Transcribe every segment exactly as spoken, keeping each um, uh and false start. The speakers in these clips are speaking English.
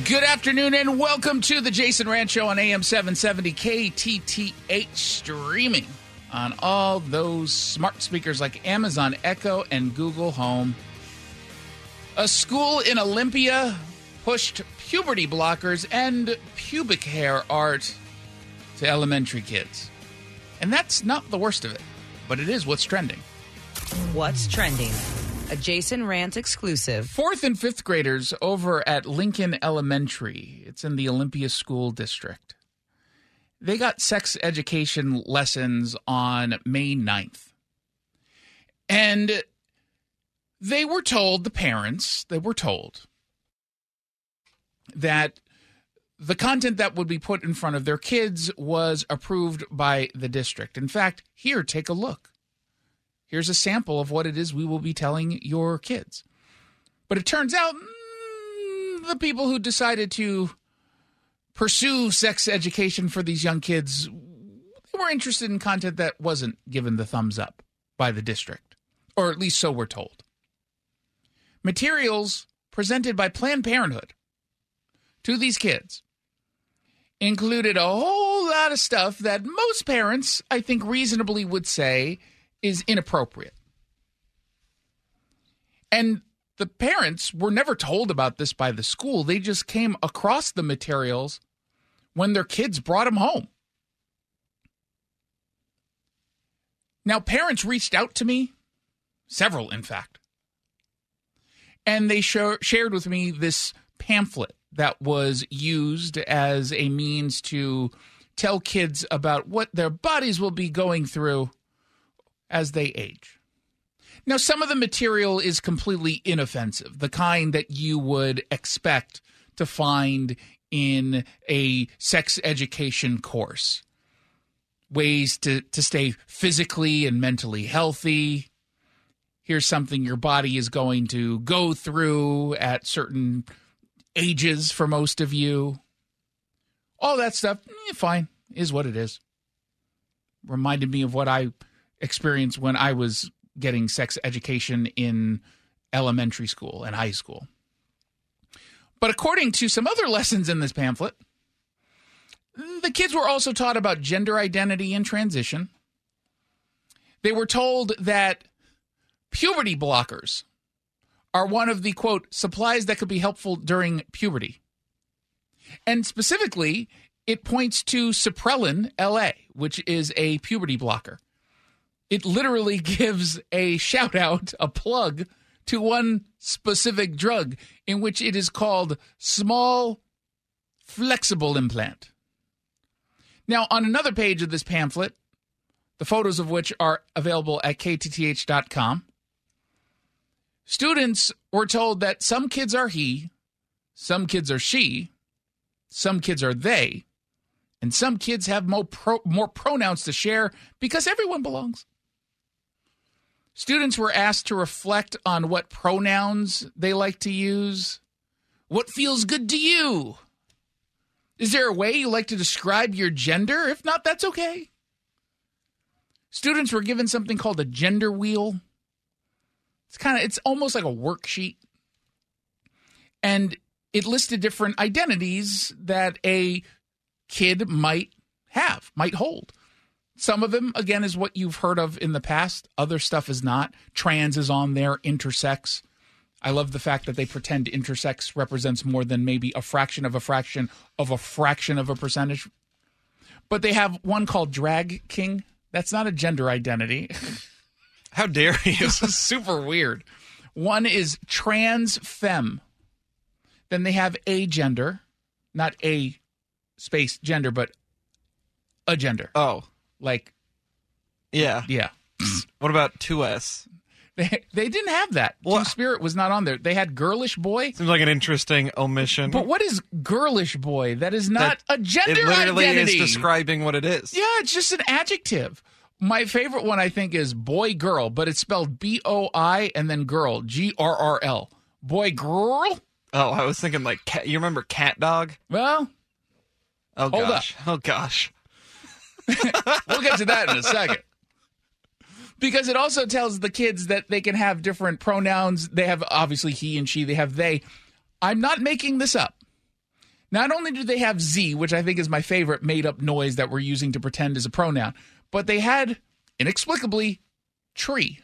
Good afternoon and welcome to the Jason Rant Show on A M seven seventy K T T H, streaming on all those smart speakers like Amazon Echo and Google Home. A school in Olympia pushed puberty blockers and pubic hair art to elementary kids. And that's not the worst of it, but it is what's trending. What's trending? A Jason Rant exclusive. Fourth and fifth graders over at Lincoln Elementary, it's in the Olympia School District, they got sex education lessons on May ninth. And they were told, the parents, they were told that the content that would be put in front of their kids was approved by the district. In fact, here, take a look. Here's a sample of what it is we will be telling your kids. But it turns out mm, the people who decided to pursue sex education for these young kids, they were interested in content that wasn't given the thumbs up by the district, or at least so we're told. Materials presented by Planned Parenthood to these kids included a whole lot of stuff that most parents, I think, reasonably would say is inappropriate. And the parents were never told about this by the school. They just came across the materials when their kids brought them home. Now, parents reached out to me, several, in fact, and they sh- shared with me this pamphlet that was used as a means to tell kids about what their bodies will be going through as they age. Now, some of the material is completely inoffensive, the kind that you would expect to find in a sex education course. Ways to, to stay physically and mentally healthy. Here's something your body is going to go through at certain ages for most of you. All that stuff, eh, fine, is what it is. Reminded me of what I experience when I was getting sex education in elementary school and high school. But according to some other lessons in this pamphlet, the kids were also taught about gender identity and transition. They were told that puberty blockers are one of the, quote, supplies that could be helpful during puberty. And specifically, it points to Supprelin L A, which is a puberty blocker. It literally gives a shout out, a plug to one specific drug in which it is called small flexible implant. Now, on another page of this pamphlet, the photos of which are available at K T T H dot com, students were told that some kids are he, some kids are she, some kids are they, and some kids have more, pro- more pronouns to share because everyone belongs. Students were asked to reflect on what pronouns they like to use. What feels good to you? Is there a way you like to describe your gender? If not, that's okay. Students were given something called a gender wheel. It's kind of, it's almost like a worksheet. And it listed different identities that a kid might have, might hold. Some of them, again, is what you've heard of in the past. Other stuff is not. Trans is on there, intersex. I love the fact that they pretend intersex represents more than maybe a fraction of a fraction of a fraction of a percentage. But they have one called drag king. That's not a gender identity. How dare you? This is super weird. One is trans femme. Then they have agender, not a space gender, but a gender. Oh. Like, yeah. Yeah. What about two S? They, they didn't have that. Well, Two-Spirit was not on there. They had girlish boy. Seems like an interesting omission. But what is girlish boy? That is not That- a gender It literally identity. is describing what it is. Yeah, it's just an adjective. My favorite one, I think, is boy girl, but it's spelled B O I and then girl, G R R L. Boy girl? Oh, I was thinking like cat. You remember cat dog? Well, Oh Hold gosh. Oh gosh. we'll get to that in a second. Because it also tells the kids that they can have different pronouns. They have, obviously, he and she. They have they. I'm not making this up. Not only do they have Z, which I think is my favorite made-up noise that we're using to pretend is a pronoun, but they had, inexplicably, tree.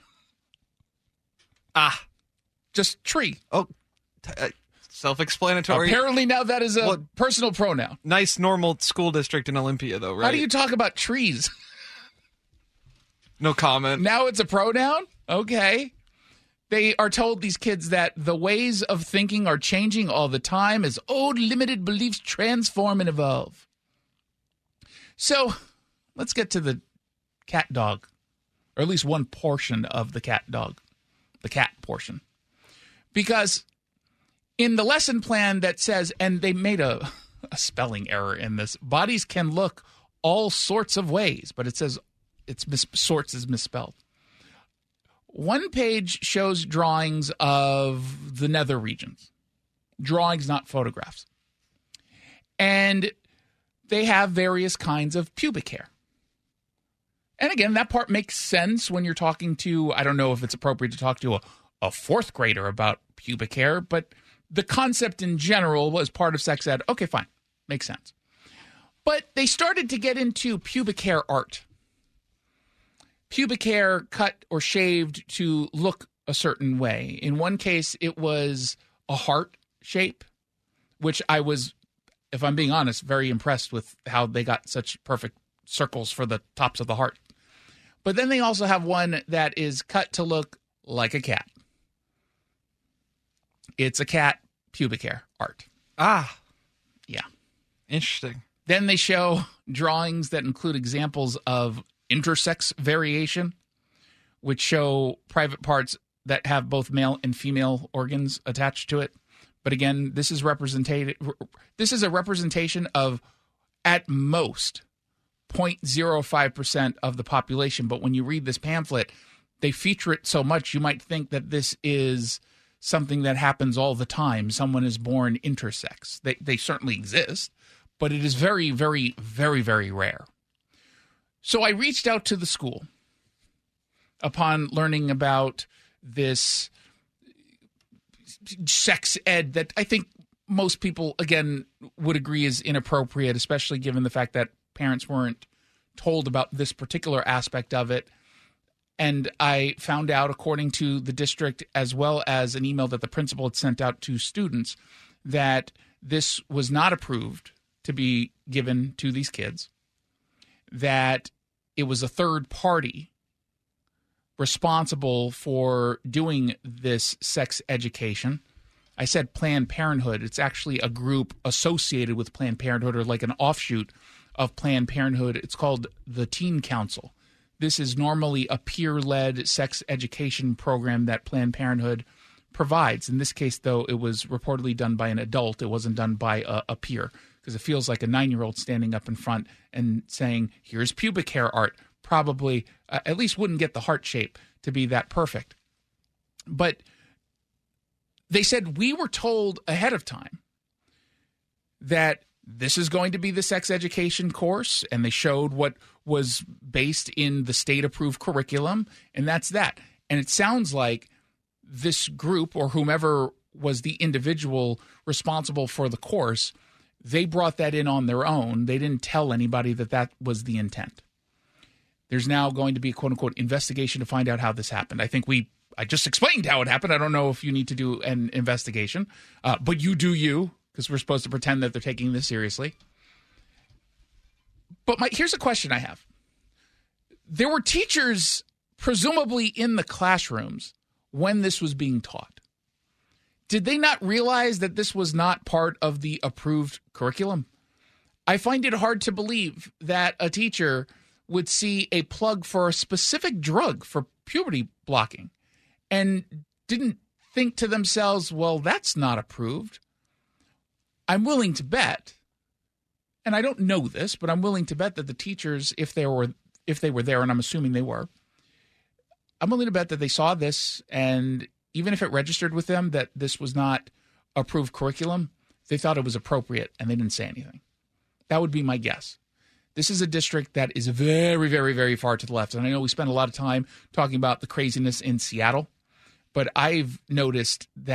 Ah. Just tree. Oh, t- uh, self-explanatory. Apparently now that is a Well, personal pronoun. Nice, normal school district in Olympia, though, right? How do you talk about trees? No comment. Now it's a pronoun? Okay. They are told, these kids, that the ways of thinking are changing all the time as old limited beliefs transform and evolve. So let's get to the cat dog, or at least one portion of the cat dog, the cat portion. Because in the lesson plan that says, and they made a, a spelling error in this, bodies can look all sorts of ways, but it says it's mis- sorts is misspelled. One page shows drawings of the nether regions. Drawings, not photographs. And they have various kinds of pubic hair. And again, that part makes sense when you're talking to, I don't know if it's appropriate to talk to a, a fourth grader about pubic hair, but the concept in general was part of sex ed. Okay, fine. Makes sense. But they started to get into pubic hair art. Pubic hair cut or shaved to look a certain way. In one case, it was a heart shape, which I was, if I'm being honest, very impressed with how they got such perfect circles for the tops of the heart. But then they also have one that is cut to look like a cat. It's a cat pubic hair art. Ah. Yeah. Interesting. Then they show drawings that include examples of intersex variation, which show private parts that have both male and female organs attached to it. But again, this is represented. This is a representation of, at most, zero point zero five percent of the population. But when you read this pamphlet, they feature it so much, you might think that this is something that happens all the time. Someone is born intersex. They, they certainly exist, but it is very, very, very, very rare. So I reached out to the school upon learning about this sex ed that I think most people, again, would agree is inappropriate, especially given the fact that parents weren't told about this particular aspect of it. And I found out, according to the district, as well as an email that the principal had sent out to students, that this was not approved to be given to these kids, that it was a third party responsible for doing this sex education. I said Planned Parenthood. It's actually a group associated with Planned Parenthood, or like an offshoot of Planned Parenthood. It's called the Teen Council. This is normally a peer-led sex education program that Planned Parenthood provides. In this case, though, it was reportedly done by an adult. It wasn't done by a, a peer, because it feels like a nine-year-old standing up in front and saying, here's pubic hair art. Probably uh, at least wouldn't get the heart shape to be that perfect. But they said, we were told ahead of time that this is going to be the sex education course, and they showed what was based in the state-approved curriculum, and that's that. And it sounds like this group, or whomever was the individual responsible for the course, they brought that in on their own. They didn't tell anybody that that was the intent. There's now going to be a quote-unquote investigation to find out how this happened. I think we, I just explained how it happened. I don't know if you need to do an investigation, uh, but you do you, because we're supposed to pretend that they're taking this seriously. But my, here's a question I have. There were teachers presumably in the classrooms when this was being taught. Did they not realize that this was not part of the approved curriculum? I find it hard to believe that a teacher would see a plug for a specific drug for puberty blocking and didn't think to themselves, well, that's not approved. I'm willing to bet, and I don't know this, but I'm willing to bet that the teachers, if they were if they were there, and I'm assuming they were, I'm willing to bet that they saw this, and even if it registered with them that this was not approved curriculum, they thought it was appropriate, and they didn't say anything. That would be my guess. This is a district that is very, very, very far to the left. And I know we spend a lot of time talking about the craziness in Seattle, but I've noticed that,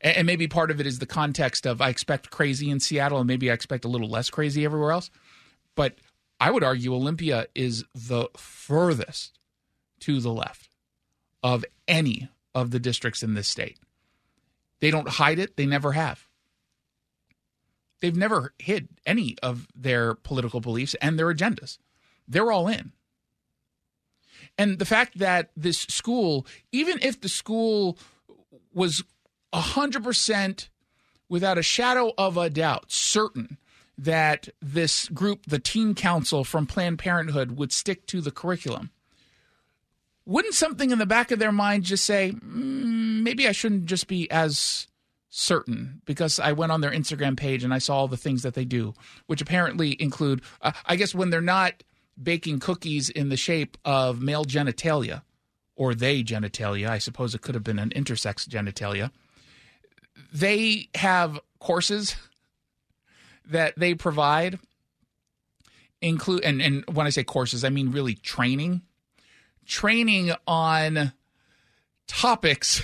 And, and maybe part of it is the context of I expect crazy in Seattle and maybe I expect a little less crazy everywhere else. But I would argue Olympia is the furthest to the left of any of the districts in this state. They don't hide it. They never have. They've never hid any of their political beliefs and their agendas. They're all in. And the fact that this school, even if the school was one hundred percent without a shadow of a doubt certain that this group, the teen council from Planned Parenthood, would stick to the curriculum, wouldn't something in the back of their mind just say, mm, maybe I shouldn't just be as certain because I went on their Instagram page and I saw all the things that they do, which apparently include, uh, I guess when they're not baking cookies in the shape of male genitalia or they genitalia, I suppose it could have been an intersex genitalia, they have courses that they provide include, and, and when I say courses, I mean really training, training on topics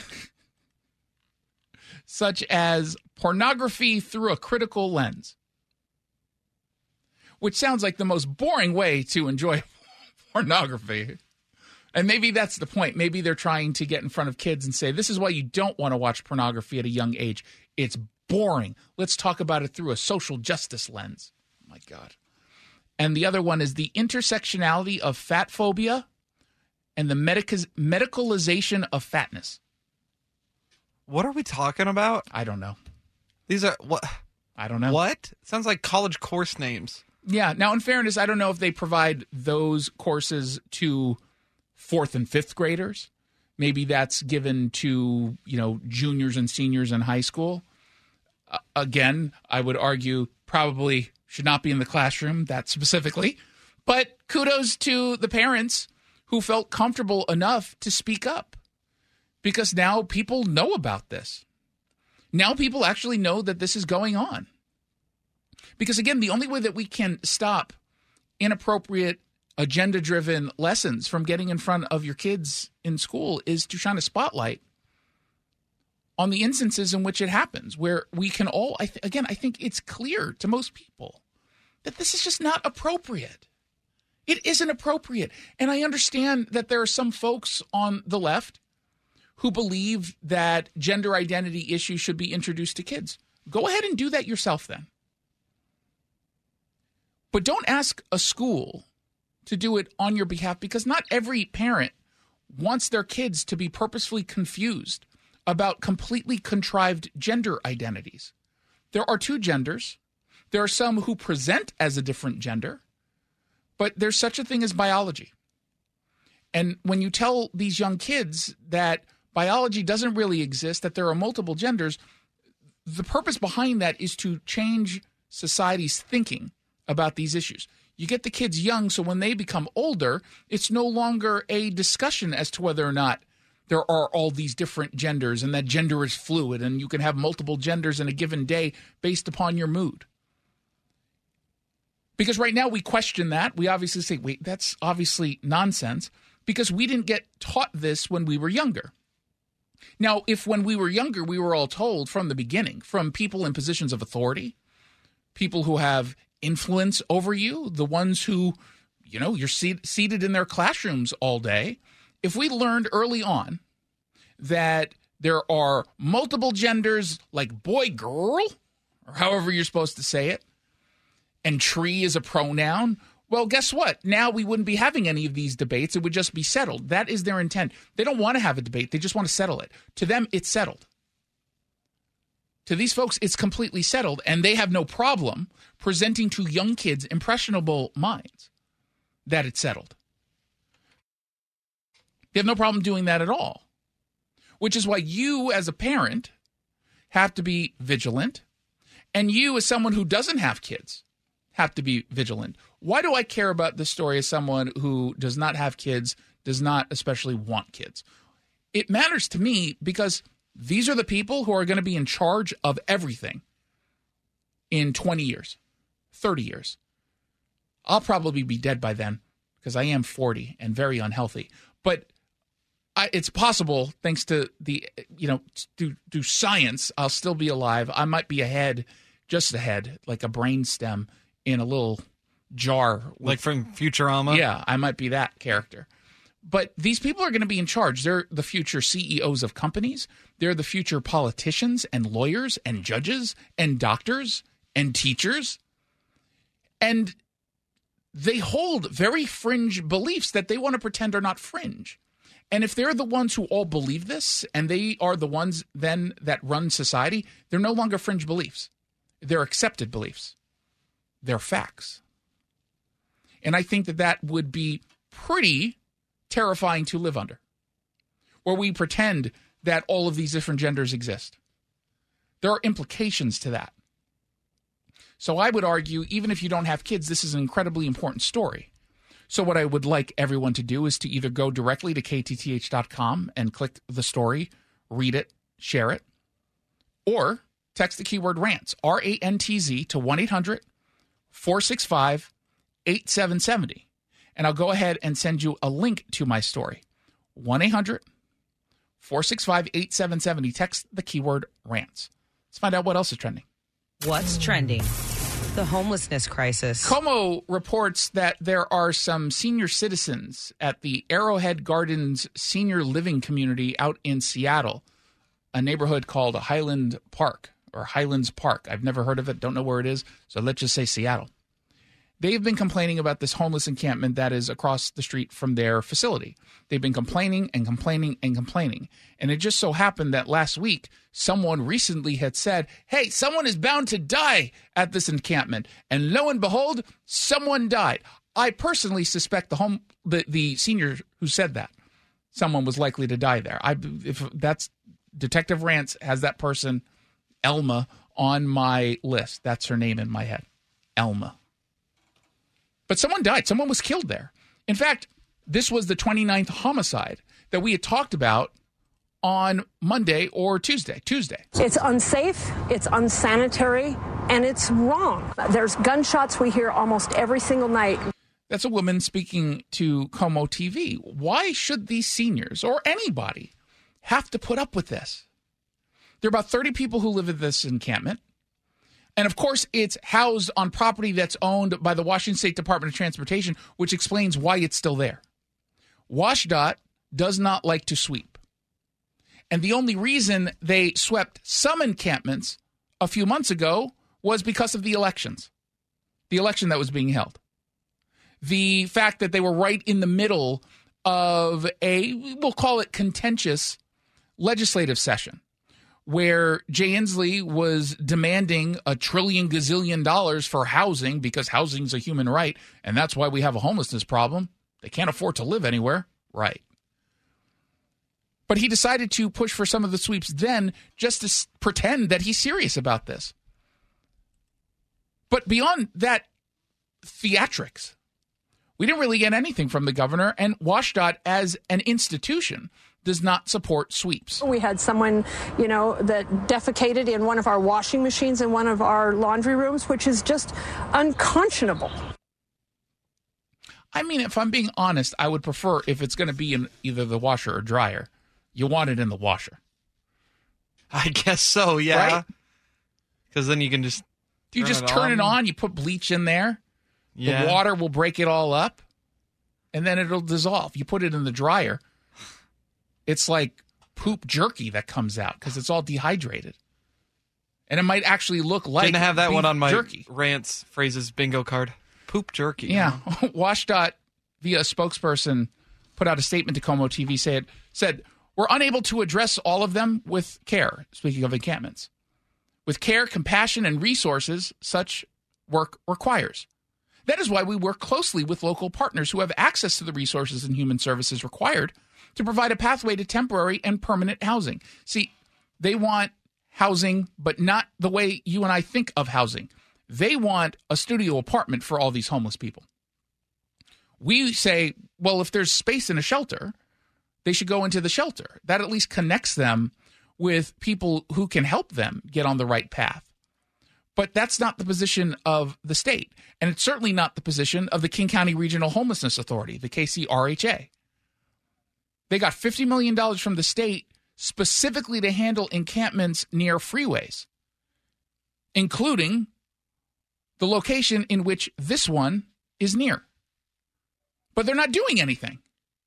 such as pornography through a critical lens, which sounds like the most boring way to enjoy pornography. And maybe that's the point. Maybe they're trying to get in front of kids and say, this is why you don't want to watch pornography at a young age. It's boring. Let's talk about it through a social justice lens. Oh my God. And the other one is the intersectionality of fat phobia and the medica- medicalization of fatness. What are we talking about? I don't know. These are what? I don't know. What? Sounds like college course names. Yeah. Now, in fairness, I don't know if they provide those courses to fourth and fifth graders. Maybe that's given to, you know, juniors and seniors in high school. Uh, again, I would argue probably should not be in the classroom, that specifically. But kudos to the parents who felt comfortable enough to speak up. Because now people know about this. Now people actually know that this is going on. Because again, the only way that we can stop inappropriate, agenda-driven lessons from getting in front of your kids in school is to shine a spotlight on the instances in which it happens, where we can all, I th- again, I think it's clear to most people that this is just not appropriate. It isn't appropriate. And I understand that there are some folks on the left who believe that gender identity issues should be introduced to kids. Go ahead and do that yourself then. But don't ask a school to do it on your behalf, because not every parent wants their kids to be purposefully confused about completely contrived gender identities. There are two genders. There are some who present as a different gender, but there's such a thing as biology. And when you tell these young kids that biology doesn't really exist, that there are multiple genders, the purpose behind that is to change society's thinking about these issues. You get the kids young, so when they become older, it's no longer a discussion as to whether or not there are all these different genders and that gender is fluid and you can have multiple genders in a given day based upon your mood. Because right now we question that. We obviously say, wait, that's obviously nonsense, because we didn't get taught this when we were younger. Now, if when we were younger, we were all told from the beginning, from people in positions of authority, people who have influence over you, the ones who, you know, you're seat- seated in their classrooms all day. If we learned early on that there are multiple genders like boy, girl, or however you're supposed to say it, and tree is a pronoun, well, guess what? Now we wouldn't be having any of these debates. It would just be settled. That is their intent. They don't want to have a debate. They just want to settle it. To them, it's settled. To these folks, it's completely settled, and they have no problem presenting to young kids' impressionable minds that it's settled. They have no problem doing that at all, which is why you as a parent have to be vigilant, and you as someone who doesn't have kids have to be vigilant. Why do I care about this story as someone who does not have kids, does not especially want kids? It matters to me because these are the people who are going to be in charge of everything in twenty years, thirty years. I'll probably be dead by then because I am forty and very unhealthy. But I, it's possible, thanks to the, you know, through, through science, I'll still be alive. I might be a head, just a head, like a brain stem in a little jar. With, like from Futurama? Yeah, I might be that character. But these people are going to be in charge. They're the future C E Os of companies. They're the future politicians and lawyers and judges and doctors and teachers. And they hold very fringe beliefs that they want to pretend are not fringe. And if they're the ones who all believe this, and they are the ones then that run society, they're no longer fringe beliefs. They're accepted beliefs. They're facts. And I think that that would be pretty terrifying to live under, where we pretend that all of these different genders exist. There are implications to that. So I would argue, even if you don't have kids, this is an incredibly important story. So what I would like everyone to do is to either go directly to K T T H dot com and click the story, read it, share it, or text the keyword rants, R A N T Z, to one eight hundred four six five eight seven seven zero. And I'll go ahead and send you a link to my story. one eight hundred four six five eight seven seven zero. Text the keyword rants. Let's find out what else is trending. What's trending? The homelessness crisis. Como reports that there are some senior citizens at the Arrowhead Gardens senior living community out in Seattle, a neighborhood called Highland Park or Highlands Park. I've never heard of it, don't know where it is, so let's just say Seattle. They've been complaining about this homeless encampment that is across the street from their facility. They've been complaining and complaining and complaining. And it just so happened that last week, someone recently had said, hey, someone is bound to die at this encampment. And lo and behold, someone died. I personally suspect the home, the, the senior who said that, someone was likely to die there. I, if that's Detective Rants has that person, Elma, on my list. That's her name in my head, Elma. But someone died. Someone was killed there. In fact, this was the twenty-ninth homicide that we had talked about on Monday or Tuesday. Tuesday. It's unsafe, it's unsanitary, and it's wrong. There's gunshots we hear almost every single night. That's a woman speaking to Como T V. Why should these seniors or anybody have to put up with this? There are about thirty people who live at this encampment. And, of course, it's housed on property that's owned by the Washington State Department of Transportation, which explains why it's still there. WashDOT does not like to sweep. And the only reason they swept some encampments a few months ago was because of the elections, the election that was being held. The fact that they were right in the middle of a, we'll call it contentious legislative session, where Jay Inslee was demanding a trillion gazillion dollars for housing because housing is a human right, and that's why we have a homelessness problem. They can't afford to live anywhere. Right. But he decided to push for some of the sweeps then just to s- pretend that he's serious about this. But beyond that theatrics, we didn't really get anything from the governor, and WashDOT as an institution does not support sweeps. We had someone, you know, that defecated in one of our washing machines in one of our laundry rooms, which is just unconscionable. I mean, if I'm being honest, I would prefer if it's going to be in either the washer or dryer, you want it in the washer. I guess so, yeah. Because then you can just You turn just it turn on. it on, you put bleach in there, Yeah. the water will break it all up, and then it'll dissolve. You put it in the dryer, it's like poop jerky that comes out because it's all dehydrated. And it might actually look like Didn't have that beef one on my jerky. Rants phrases bingo card. Poop jerky. Yeah. WashDOT, via a spokesperson, put out a statement to Como T V, said, said, we're unable to address all of them with care, speaking of encampments. With care, compassion, and resources such work requires. That is why we work closely with local partners who have access to the resources and human services required to provide a pathway to temporary and permanent housing. See, they want housing, but not the way you and I think of housing. They want a studio apartment for all these homeless people. We say, well, if there's space in a shelter, they should go into the shelter. That at least connects them with people who can help them get on the right path. But that's not the position of the state. And it's certainly not the position of the King County Regional Homelessness Authority, the K C R H A. They got fifty million dollars from the state specifically to handle encampments near freeways, including the location in which this one is near. But they're not doing anything.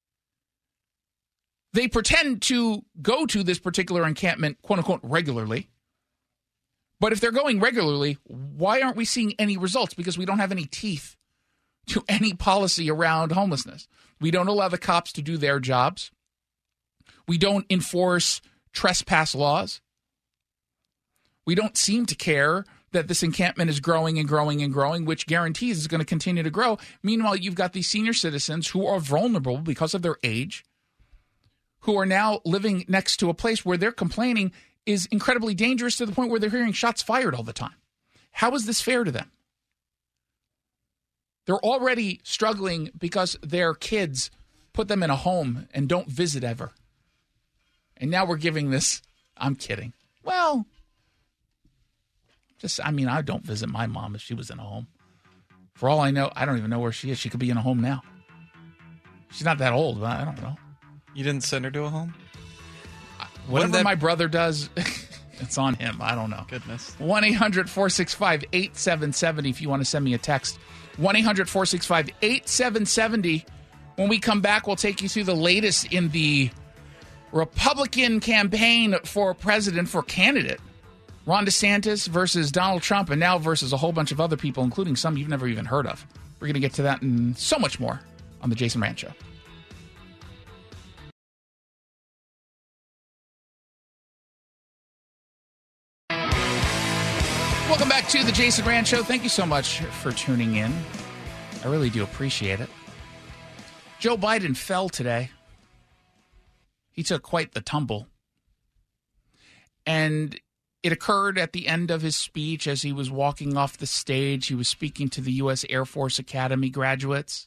They pretend to go to this particular encampment, quote unquote, regularly. But if they're going regularly, why aren't we seeing any results? Because we don't have any teeth to any policy around homelessness. We don't allow the cops to do their jobs. We don't enforce trespass laws. We don't seem to care that this encampment is growing and growing and growing, which guarantees it's going to continue to grow. Meanwhile, you've got these senior citizens who are vulnerable because of their age, who are now living next to a place where they're complaining is incredibly dangerous to the point where they're hearing shots fired all the time. How is this fair to them? They're already struggling because their kids put them in a home and don't visit ever. And now we're giving this, I'm kidding. Well, just, I mean, I don't visit my mom if she was in a home. For all I know, I don't even know where she is. She could be in a home now. She's not that old, but I don't know. You didn't send her to a home? Whatever that... my brother does, it's on him. I don't know. Goodness. one eight hundred four six five eight seven seven zero if you want to send me a text. one eight hundred four six five eight seven seven zero. When we come back, we'll take you through the latest in the Republican campaign for president, for candidate. Ron DeSantis versus Donald Trump, and now versus a whole bunch of other people, including some you've never even heard of. We're going to get to that and so much more on The Jason Rand Show. Welcome back to The Jason Rand Show. Thank you so much for tuning in. I really do appreciate it. Joe Biden fell today. He took quite the tumble. And it occurred at the end of his speech as he was walking off the stage. He was speaking to the U S Air Force Academy graduates.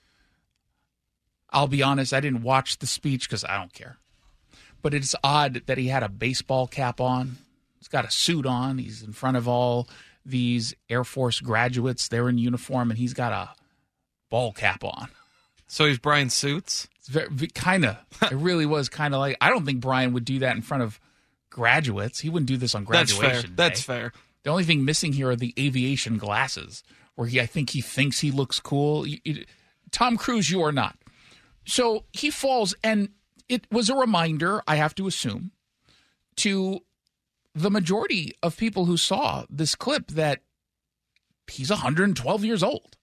I'll be honest, I didn't watch the speech because I don't care. But it's odd that he had a baseball cap on. He's got a suit on. He's in front of all these Air Force graduates. They're in uniform, and he's got a ball cap on. So he's Brian Suits? It's very, kind of. It really was kind of like, I don't think Brian would do that in front of graduates. He wouldn't do this on graduation That's fair. day. That's fair. The only thing missing here are the aviation glasses, where he, I think he thinks he looks cool. You, you, Tom Cruise, you are not. So he falls, and it was a reminder, I have to assume, to the majority of people who saw this clip that he's one hundred twelve years old.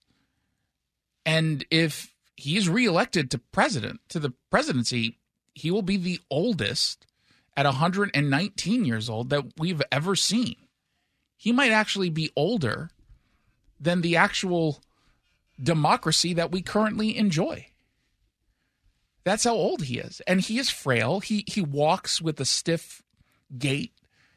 And if he's reelected to president, to the presidency, he will be the oldest at one hundred nineteen years old that we've ever seen. He might actually be older than the actual democracy that we currently enjoy. That's how old he is. And he is frail. He he walks with a stiff gait.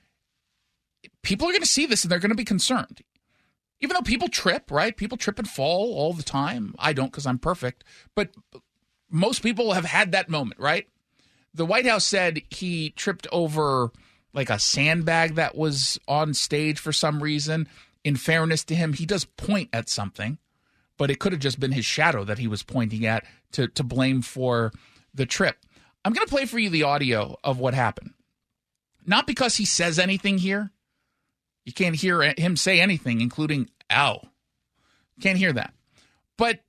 People are going to see this and they're going to be concerned. Even though people trip, right? People trip and fall all the time. I don't because I'm perfect. But most people have had that moment, right? The White House said he tripped over like a sandbag that was on stage for some reason. In fairness to him, he does point at something, but it could have just been his shadow that he was pointing at to, to blame for the trip. I'm going to play for you the audio of what happened. Not because he says anything here. You can't hear him say anything, including, ow. Can't hear that. But,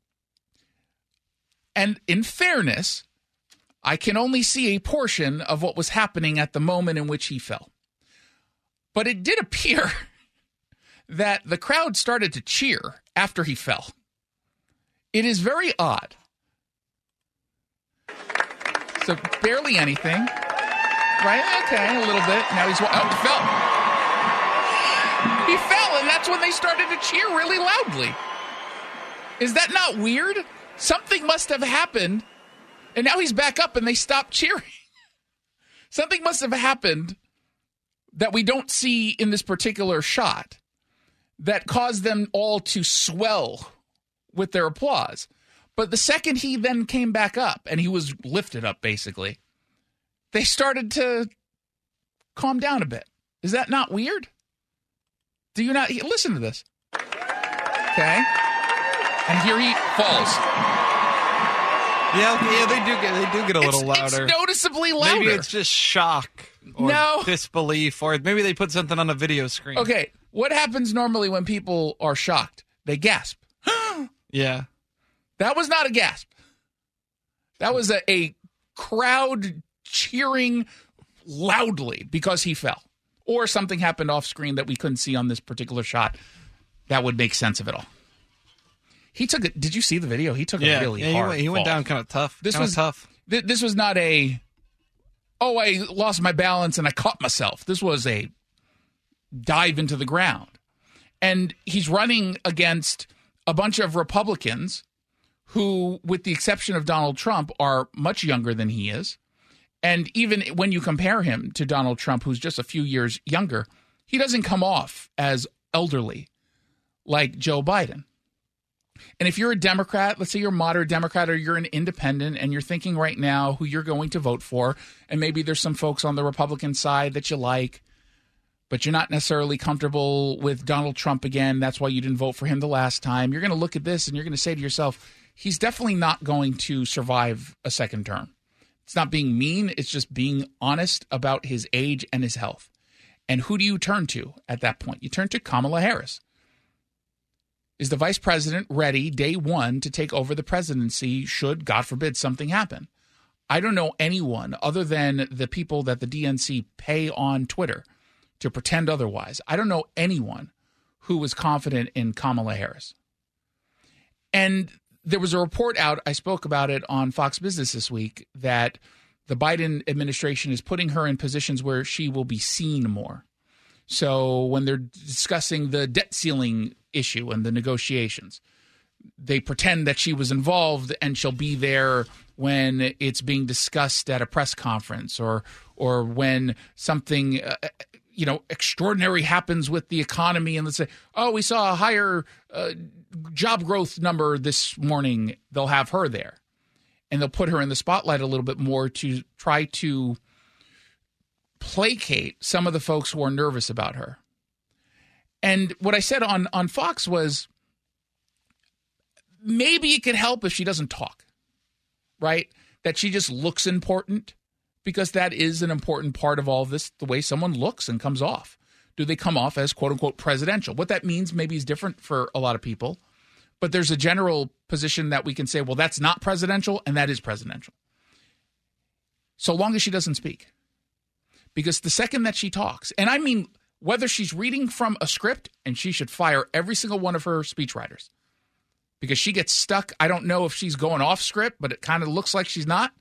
and in fairness, I can only see a portion of what was happening at the moment in which he fell. But it did appear that the crowd started to cheer after he fell. It is very odd. So barely anything. Right? Okay, a little bit. Now he's, oh, he fell. He fell, and that's when they started to cheer really loudly. Is that not weird? Something must have happened, and now he's back up, and they stopped cheering. Something must have happened that we don't see in this particular shot that caused them all to swell with their applause. But the second he then came back up, and he was lifted up, basically, they started to calm down a bit. Is that not weird? Do you not listen to this? Okay. And here he falls. Yeah, okay, yeah, they do get they do get a little it's, louder. It's noticeably louder. Maybe it's just shock or No. disbelief, or maybe they put something on a video screen. Okay, what happens normally when people are shocked? They gasp. Yeah. That was not a gasp. That was a, a crowd cheering loudly because he fell. Or something happened off screen that we couldn't see on this particular shot. That would make sense of it all. He took it. Did you see the video? He took Yeah, a really yeah, he hard went, he went fall. down kind of tough. This kinda was tough. Th- this was not a, oh, I lost my balance and I caught myself. This was a dive into the ground. And he's running against a bunch of Republicans who, with the exception of Donald Trump, are much younger than he is. And even when you compare him to Donald Trump, who's just a few years younger, he doesn't come off as elderly like Joe Biden. And if you're a Democrat, let's say you're a moderate Democrat or you're an independent and you're thinking right now who you're going to vote for, and maybe there's some folks on the Republican side that you like, but you're not necessarily comfortable with Donald Trump again. That's why you didn't vote for him the last time. You're going to look at this and you're going to say to yourself, he's definitely not going to survive a second term. It's not being mean. It's just being honest about his age and his health. And who do you turn to at that point? You turn to Kamala Harris. Is the vice president ready day one to take over the presidency should, God forbid, something happen? I don't know anyone other than the people that the D N C pay on Twitter to pretend otherwise. I don't know anyone who was confident in Kamala Harris. And there was a report out, I spoke about it on Fox Business this week, that the Biden administration is putting her in positions where she will be seen more. So when they're discussing the debt ceiling issue and the negotiations, they pretend that she was involved and she'll be there when it's being discussed at a press conference or or when something uh, you know extraordinary happens with the economy, and let's say, oh, we saw a higher uh, job growth number this morning. They'll have her there and they'll put her in the spotlight a little bit more to try to placate some of the folks who are nervous about her. And what I said on, on Fox was maybe it could help if she doesn't talk, right? That she just looks important, because that is an important part of all this, the way someone looks and comes off. Do they come off as quote unquote presidential? What that means maybe is different for a lot of people, but there's a general position that we can say, well, that's not presidential and that is presidential. So long as she doesn't speak. Because the second that she talks, and I mean, whether she's reading from a script, and she should fire every single one of her speechwriters because she gets stuck. I don't know if she's going off script, but it kind of looks like she's not.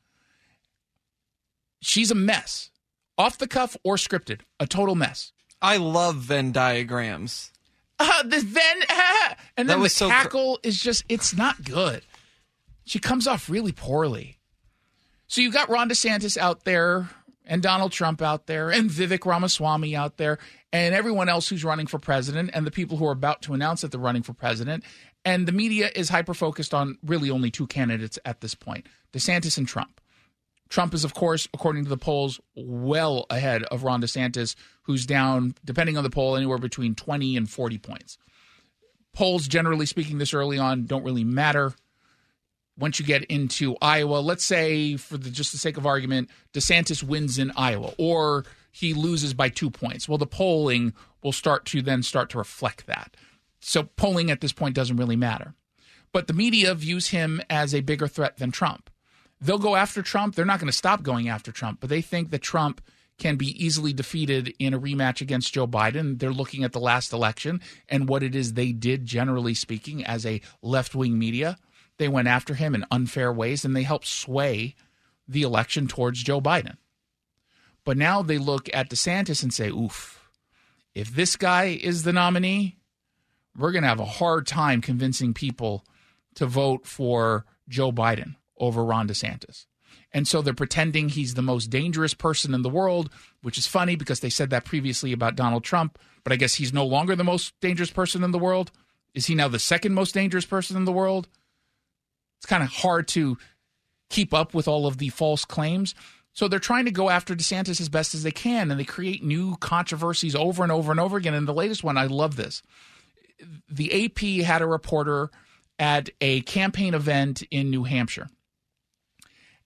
She's a mess. Off the cuff or scripted, a total mess. I love Venn diagrams. Uh, the Venn, uh, and then That the was so cr- tackle is just, it's not good. She comes off really poorly. So you've got Ron DeSantis out there, and Donald Trump out there, and Vivek Ramaswamy out there, and everyone else who's running for president, and the people who are about to announce that they're running for president. And the media is hyper-focused on really only two candidates at this point, DeSantis and Trump. Trump is, of course, according to the polls, well ahead of Ron DeSantis, who's down, depending on the poll, anywhere between twenty and forty points. Polls, generally speaking, this early on don't really matter. Once you get into Iowa, let's say, for the, just the sake of argument, DeSantis wins in Iowa or he loses by two points. Well, the polling will start to then start to reflect that. So polling at this point doesn't really matter. But the media views him as a bigger threat than Trump. They'll go after Trump. They're not going to stop going after Trump, but they think that Trump can be easily defeated in a rematch against Joe Biden. They're looking at the last election and what it is they did, generally speaking, as a left-wing media. They went after him in unfair ways, and they helped sway the election towards Joe Biden. But now they look at DeSantis and say, oof, if this guy is the nominee, we're going to have a hard time convincing people to vote for Joe Biden over Ron DeSantis. And so they're pretending he's the most dangerous person in the world, which is funny because they said that previously about Donald Trump, but I guess he's no longer the most dangerous person in the world. Is he now the second most dangerous person in the world? It's kind of hard to keep up with all of the false claims. So they're trying to go after DeSantis as best as they can, and they create new controversies over and over and over again. And the latest one, I love this. The A P had a reporter at a campaign event in New Hampshire.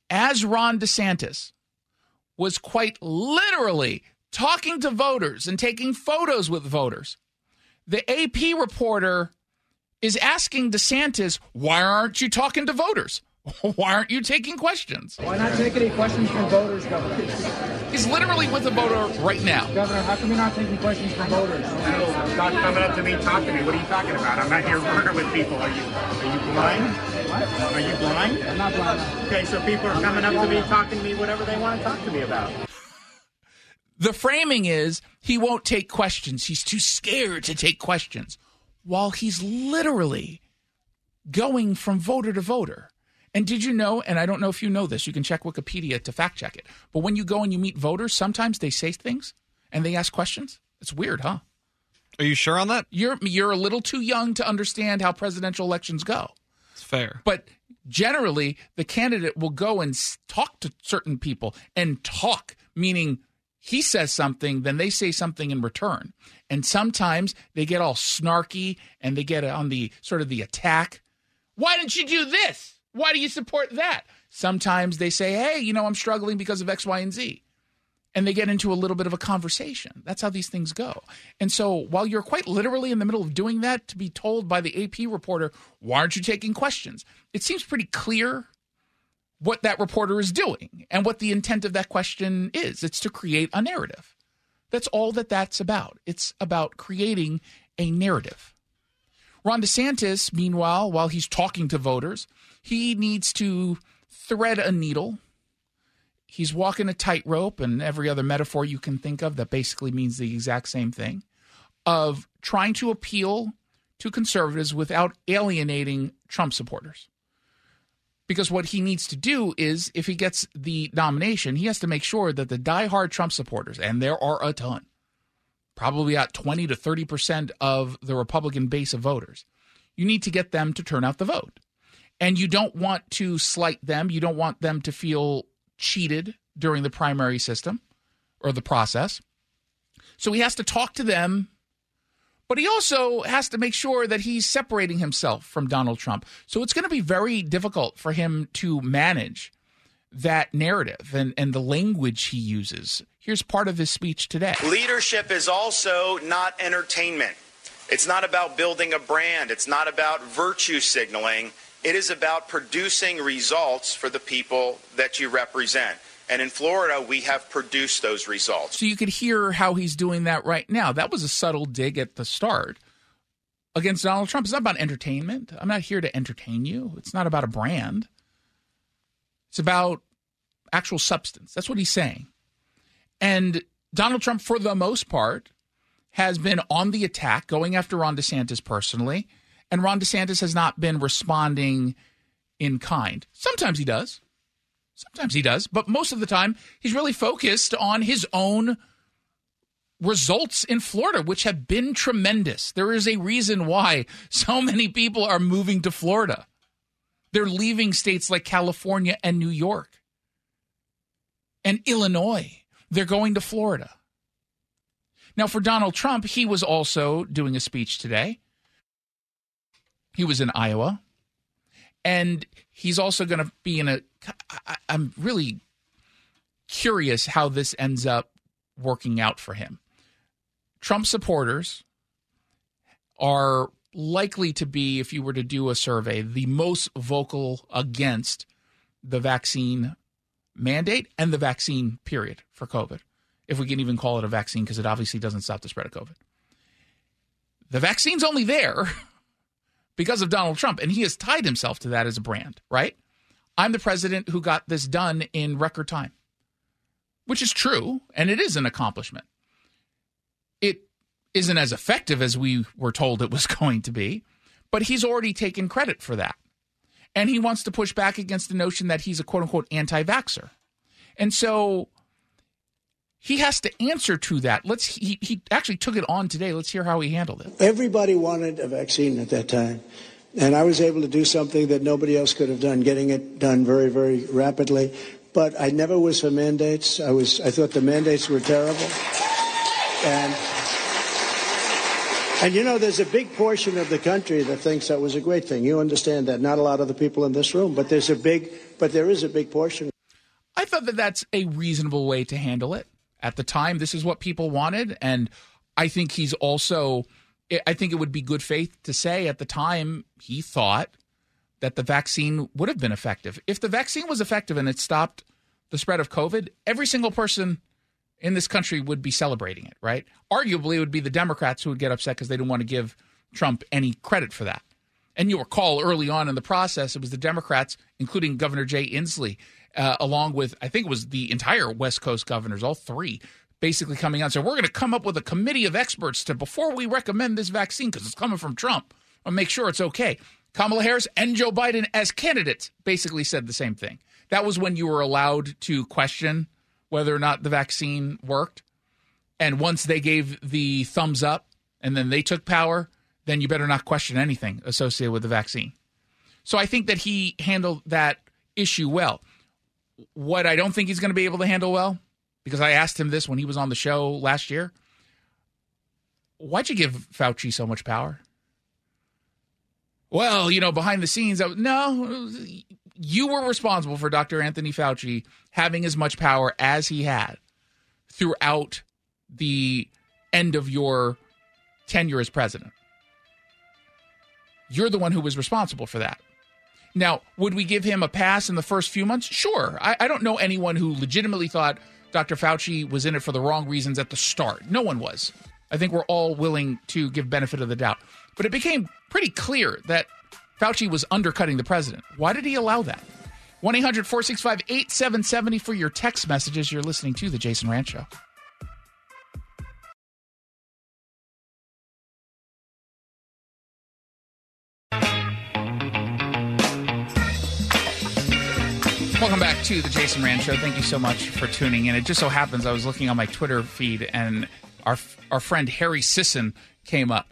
as Ron DeSantis was quite literally talking to voters and taking photos with voters, the A P reporter is asking DeSantis, why aren't you talking to voters? Why aren't you taking questions? Why not take any questions from voters, Governor? He's literally with a voter right now. Governor, how come you're not taking questions from voters? Stop coming up to me, talk to me. What are you talking about? I'm not here working with people. Are you are you blind? What? Are you blind? I'm not blind. Okay, so people are coming up to me, talking to me, whatever they want to talk to me about. The framing is he won't take questions. He's too scared to take questions, while he's literally going from voter to voter. And did you know, and I don't know if you know this, you can check Wikipedia to fact check it, but when you go and you meet voters, sometimes they say things and they ask questions. It's weird, huh? Are you sure on that? You're you're a little too young to understand how presidential elections go. It's fair. But generally, the candidate will go and talk to certain people and talk, meaning he says something, then they say something in return. And sometimes they get all snarky and they get on the sort of the attack. Why didn't you do this? Why do you support that? Sometimes they say, hey, you know, I'm struggling because of X, Y, and Z. And they get into a little bit of a conversation. That's how these things go. And so while you're quite literally in the middle of doing that, to be told by the A P reporter, why aren't you taking questions? It seems pretty clear what that reporter is doing and what the intent of that question is. It's to create a narrative. That's all that that's about. It's about creating a narrative. Ron DeSantis, meanwhile, while he's talking to voters, he needs to thread a needle. He's walking a tightrope, and every other metaphor you can think of that basically means the exact same thing, of trying to appeal to conservatives without alienating Trump supporters. Because what he needs to do is, if he gets the nomination, he has to make sure that the diehard Trump supporters, and there are a ton, probably at twenty to thirty percent of the Republican base of voters, you need to get them to turn out the vote. And you don't want to slight them. You don't want them to feel cheated during the primary system or the process. So he has to talk to them, but he also has to make sure that he's separating himself from Donald Trump. So it's going to be very difficult for him to manage that narrative and, and the language he uses. Here's part of his speech today. Leadership is also not entertainment. It's not about building a brand. It's not about virtue signaling. It is about producing results for the people that you represent. And in Florida, we have produced those results. So you could hear how he's doing that right now. That was a subtle dig at the start against Donald Trump. It's not about entertainment. I'm not here to entertain you. It's not about a brand. It's about actual substance. That's what he's saying. And Donald Trump, for the most part, has been on the attack, going after Ron DeSantis personally. And Ron DeSantis has not been responding in kind. Sometimes he does. Sometimes he does. But most of the time, he's really focused on his own results in Florida, which have been tremendous. There is a reason why so many people are moving to Florida. They're leaving states like California and New York and Illinois. They're going to Florida. Now, for Donald Trump, he was also doing a speech today. He was in Iowa, and he's also going to be in a I, I'm really curious how this ends up working out for him. Trump supporters are likely to be, if you were to do a survey, the most vocal against the vaccine mandate and the vaccine period for COVID, if we can even call it a vaccine, because it obviously doesn't stop the spread of COVID. The vaccine's only there because of Donald Trump, and he has tied himself to that as a brand, right? I'm the president who got this done in record time, which is true, and it is an accomplishment. It isn't as effective as we were told it was going to be, but he's already taken credit for that. And he wants to push back against the notion that he's a quote-unquote anti-vaxxer. And so he has to answer to that. Let's. He, he actually took it on today. Let's hear how he handled it. Everybody wanted a vaccine at that time. And I was able to do something that nobody else could have done, getting it done very, very rapidly. But I never was for mandates. I was. I thought the mandates were terrible. And, and you know, there's a big portion of the country that thinks that was a great thing. You understand that. Not a lot of the people in this room, but there's a big, but there is a big portion. I thought that that's a reasonable way to handle it. At the time, this is what people wanted, and I think he's also, I think it would be good faith to say at the time he thought that the vaccine would have been effective. If the vaccine was effective and it stopped the spread of COVID, every single person in this country would be celebrating it, right? Arguably, it would be the Democrats who would get upset because they didn't want to give Trump any credit for that. And you recall early on in the process, it was the Democrats, including Governor Jay Inslee, uh, along with, I think it was the entire West Coast governors, all three, basically coming out and saying, we're going to come up with a committee of experts to, before we recommend this vaccine, because it's coming from Trump, and make sure it's okay. Kamala Harris and Joe Biden as candidates basically said the same thing. That was when you were allowed to question whether or not the vaccine worked. And once they gave the thumbs up and then they took power, then you better not question anything associated with the vaccine. So I think that he handled that issue well. What I don't think he's going to be able to handle well, because I asked him this when he was on the show last year, why'd you give Fauci so much power? Well, you know, behind the scenes, I, no, you were responsible for Doctor Anthony Fauci having as much power as he had throughout the end of your tenure as president. You're the one who was responsible for that. Now, would we give him a pass in the first few months? Sure. I, I don't know anyone who legitimately thought Doctor Fauci was in it for the wrong reasons at the start. No one was. I think we're all willing to give benefit of the doubt. But it became pretty clear that Fauci was undercutting the president. Why did he allow that? one eight hundred four six five eight seven seven zero for your text messages. You're listening to The Jason Rant Show. Welcome back to The Jason Rant Show. Thank you so much for tuning in. It just so happens I was looking on my Twitter feed and our our friend Harry Sisson came up.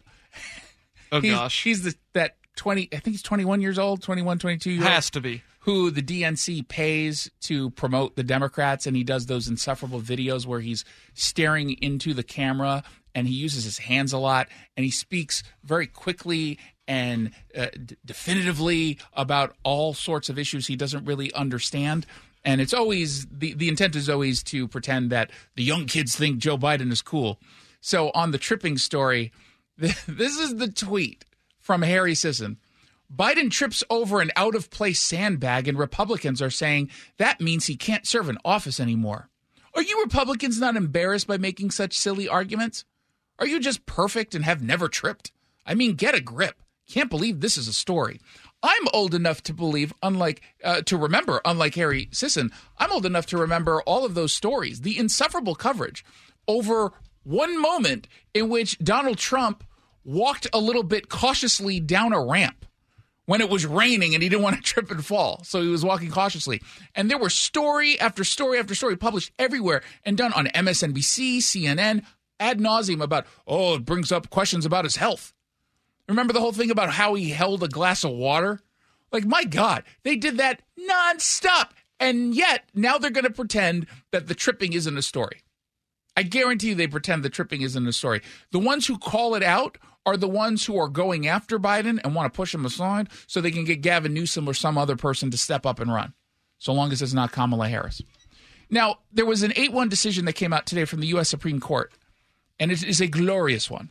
Oh, he's, gosh. He's the, that twenty, I think he's twenty-one years old, twenty-one, twenty-two years old. Has to be. Who the D N C pays to promote the Democrats, and he does those insufferable videos where he's staring into the camera and he uses his hands a lot and he speaks very quickly and uh, d- definitively about all sorts of issues he doesn't really understand. And it's always, the, the intent is always to pretend that the young kids think Joe Biden is cool. So on the tripping story, this is the tweet from Harry Sisson. Biden trips over an out-of-place sandbag, and Republicans are saying that means he can't serve in office anymore. Are you Republicans not embarrassed by making such silly arguments? Are you just perfect and have never tripped? I mean, get a grip. Can't believe this is a story. I'm old enough to believe, unlike uh, to remember, unlike Harry Sisson, I'm old enough to remember all of those stories, the insufferable coverage over one moment in which Donald Trump walked a little bit cautiously down a ramp when it was raining and he didn't want to trip and fall. So he was walking cautiously. And there were story after story after story published everywhere and done on M S N B C, C N N, ad nauseum about, oh, it brings up questions about his health. Remember the whole thing about how he held a glass of water? Like, my God, they did that nonstop. And yet now they're going to pretend that the tripping isn't a story. I guarantee you they pretend the tripping isn't a story. The ones who call it out are the ones who are going after Biden and want to push him aside so they can get Gavin Newsom or some other person to step up and run, so long as it's not Kamala Harris. Now, there was an eight one decision that came out today from the U S Supreme Court, and it is a glorious one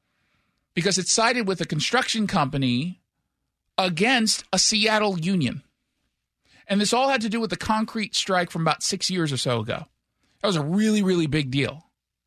because it sided with a construction company against a Seattle union. And this all had to do with the concrete strike from about six years or so ago. That was a really, really big deal.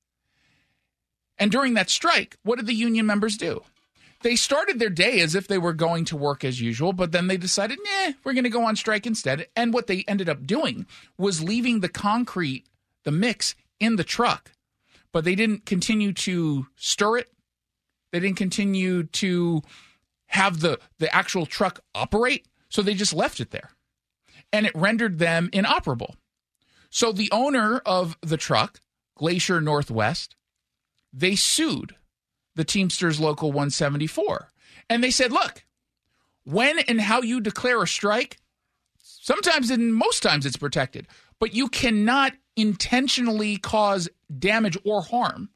And during that strike, what did the union members do? They started their day as if they were going to work as usual, but then they decided, nah, we're going to go on strike instead. And what they ended up doing was leaving the concrete, the mix, in the truck. But they didn't continue to stir it. They didn't continue to have the, the actual truck operate. So they just left it there. And it rendered them inoperable. So the owner of the truck, Glacier Northwest, they sued the Teamsters Local one seventy-four. And they said, look, when and how you declare a strike, sometimes and most times it's protected, but you cannot intentionally cause damage or harm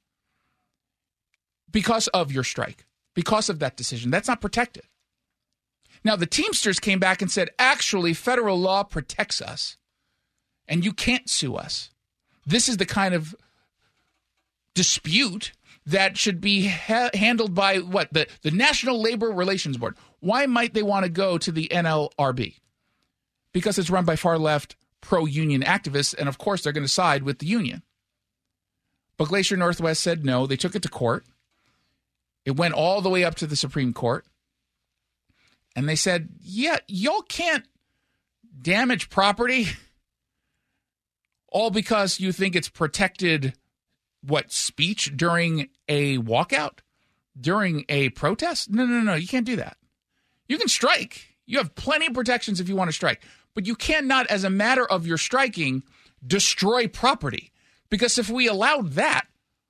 because of your strike, because of that decision. That's not protected. Now, the Teamsters came back and said, actually, federal law protects us. and you can't sue us. This is the kind of dispute that should be ha- handled by what? The, the National Labor Relations Board. Why might they want to go to the N L R B? Because it's run by far-left pro-union activists, and of course they're going to side with the union. But Glacier Northwest said no. They took it to court. It went all the way up to the Supreme Court. And they said, yeah, y'all can't damage property all because you think it's protected, what, speech during a walkout? During a protest? No, no, no, you can't do that. You can strike. You have plenty of protections if you want to strike. But you cannot, as a matter of your striking, destroy property. Because if we allowed that,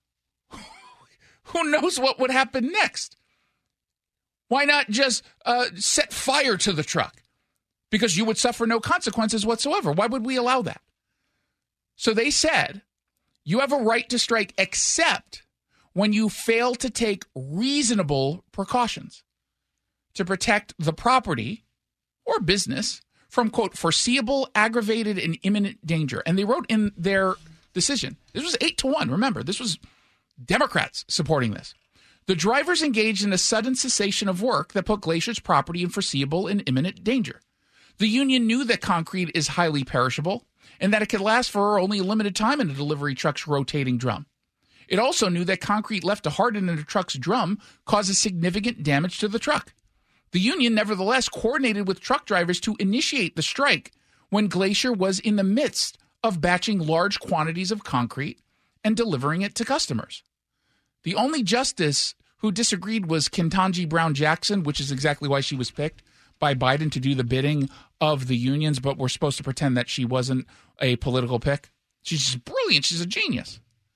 who knows what would happen next? Why not just uh, set fire to the truck? Because you would suffer no consequences whatsoever. Why would we allow that? So they said, you have a right to strike except when you fail to take reasonable precautions to protect the property or business from, quote, foreseeable, aggravated, and imminent danger. And they wrote in their decision, this was eight to one. Remember, this was Democrats supporting this. The drivers engaged in a sudden cessation of work that put Glacier's property in foreseeable and imminent danger. The union knew that concrete is highly perishable and that it could last for only a limited time in a delivery truck's rotating drum. It also knew that concrete left to harden in a truck's drum causes significant damage to the truck. The union, nevertheless, coordinated with truck drivers to initiate the strike when Glacier was in the midst of batching large quantities of concrete and delivering it to customers. The only justice who disagreed was Ketanji Brown Jackson, which is exactly why she was picked by Biden to do the bidding of the unions, but we're supposed to pretend that she wasn't a political pick. She's just brilliant. She's a genius.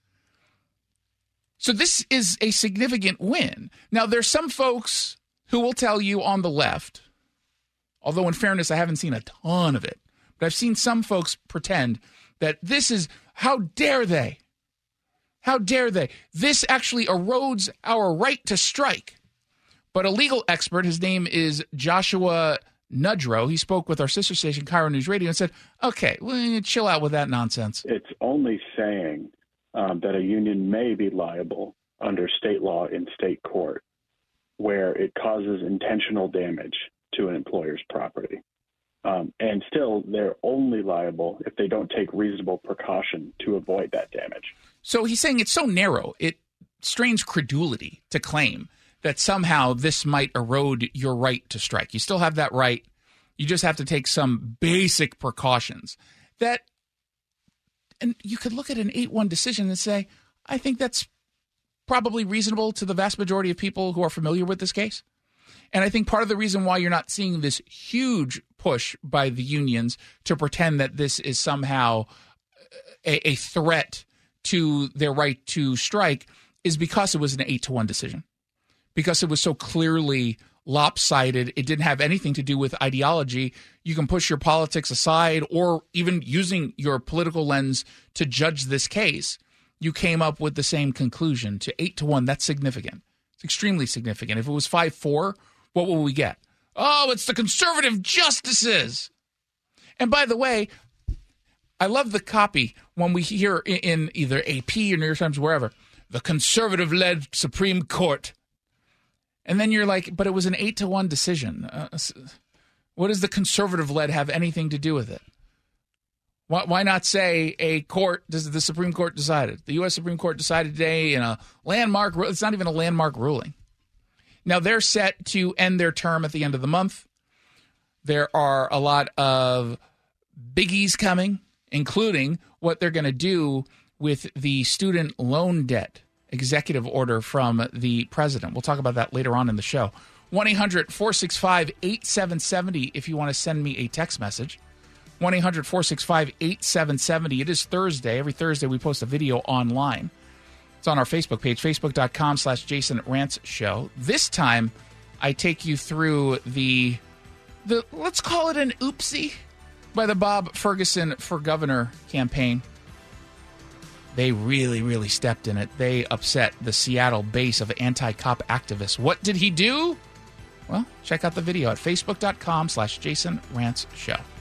So this is a significant win. Now, there's some folks who will tell you on the left, although in fairness, I haven't seen a ton of it, but I've seen some folks pretend that this is, how dare they? How dare they? This actually erodes our right to strike. But a legal expert, his name is Joshua Nudrow, he spoke with our sister station, Cairo News Radio, and said, okay, well, chill out with that nonsense. It's only saying um, that a union may be liable under state law in state court where it causes intentional damage to an employer's property. Um, and still, they're only liable if they don't take reasonable precaution to avoid that damage. So he's saying it's so narrow, it strains credulity to claim that somehow this might erode your right to strike. You still have that right. You just have to take some basic precautions. That, and you could look at an eight one decision and say, I think that's probably reasonable to the vast majority of people who are familiar with this case. And I think part of the reason why you're not seeing this huge push by the unions to pretend that this is somehow a, a threat to their right to strike is because it was an eight to one decision. Because it was so clearly lopsided, it didn't have anything to do with ideology. You can push your politics aside, or even using your political lens to judge this case, you came up with the same conclusion. To eight to one, that's significant. It's extremely significant. If it was five four, what will we get? Oh, it's the conservative justices. And by the way, I love the copy when we hear in either A P or New York Times, wherever, the conservative-led Supreme Court. And then you're like, but it was an eight to one decision. Uh, what does the conservative-led have anything to do with it? Why, why not say a court, does the Supreme Court decided? The U S Supreme Court decided today in a landmark, it's not even a landmark ruling. Now, they're set to end their term at the end of the month. There are a lot of biggies coming, including what they're going to do with the student loan debt executive order from the president. We'll talk about that later on in the show. one eight hundred four six five eight seven seven zero if you want to send me a text message. one eight hundred four six five eight seven seven zero. It is Thursday. Every Thursday we post a video online. It's on our Facebook page, facebook.com slash Jason Rantz Show. This time, I take you through the, the let's call it an oopsie, by the Bob Ferguson for Governor campaign. They really, really stepped in it. They upset the Seattle base of anti-cop activists. What did he do? Well, check out the video at facebook.com slash Jason Rantz Show.